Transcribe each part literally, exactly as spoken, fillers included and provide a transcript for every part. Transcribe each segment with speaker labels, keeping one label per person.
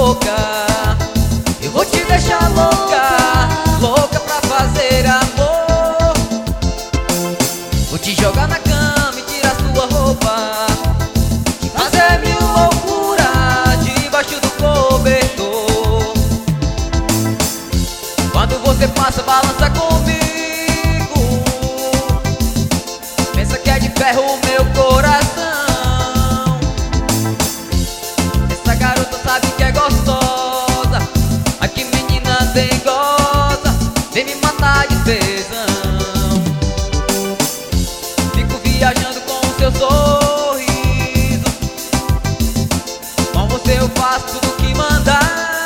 Speaker 1: boca. Eu vou te deixar louca, louca pra fazer amor. Vou te jogar na cama e tirar sua roupa, te fazer mil loucuras debaixo do cobertor. Quando você passa, balança comigo, pensa que é de ferro o meu coração. Essa garota sabe que é gostosa, ai que menina dengosa, vem me matar de tesão. Fico viajando com o seu sorriso, com você eu faço tudo que mandar.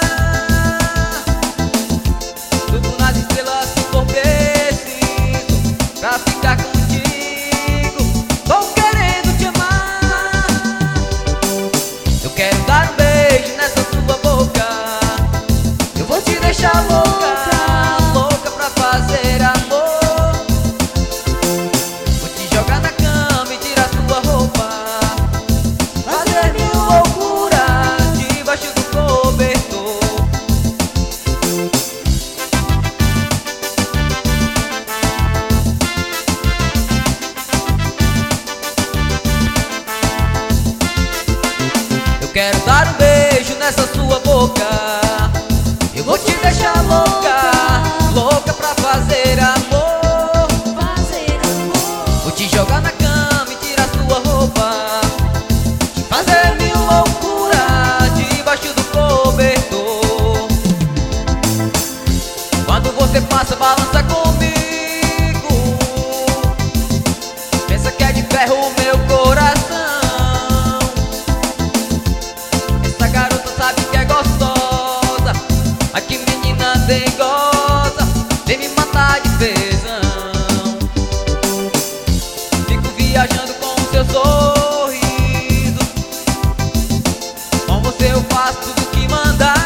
Speaker 1: Tudo nas estrelas se for preciso pra ficar contigo. Tô querendo te amar. Eu quero dar um beijo nessa sua boca. Eu vou te deixar louca, louca pra fazer amor. Vou te jogar na cama e tirar sua roupa, fazer mil loucuras debaixo do cobertor. Eu quero dar um beijo nessa sua boca. Eu vou te deixar louca, louca pra fazer amor.
Speaker 2: Fazer amor.
Speaker 1: Vou te jogar na cama e tirar sua roupa, te fazer mil loucuras debaixo do cobertor. Quando você passa, balança comigo, pensa que é de ferro o meu coração. Essa garota sabe que é gostosa, ai que menina dengosa, vem me matar de tesão. Fico viajando com o seu sorriso, com você eu faço tudo que mandar.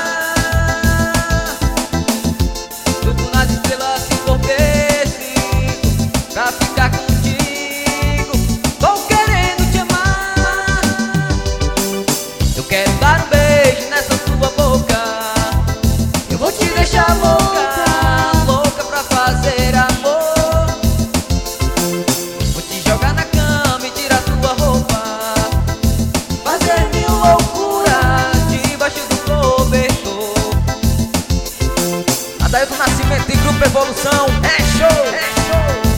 Speaker 1: Tudo nas estrelas se for preciso pra ficar contigo. Tô querendo te amar. Eu quero dar um beijo nessa sua boca. Eu vou te deixar louca, louca pra fazer amor. Vou te jogar na cama e tirar sua roupa, fazer mil loucuras debaixo do cobertor. Adailton Nascimento e Grupo Evolução, é show, é show.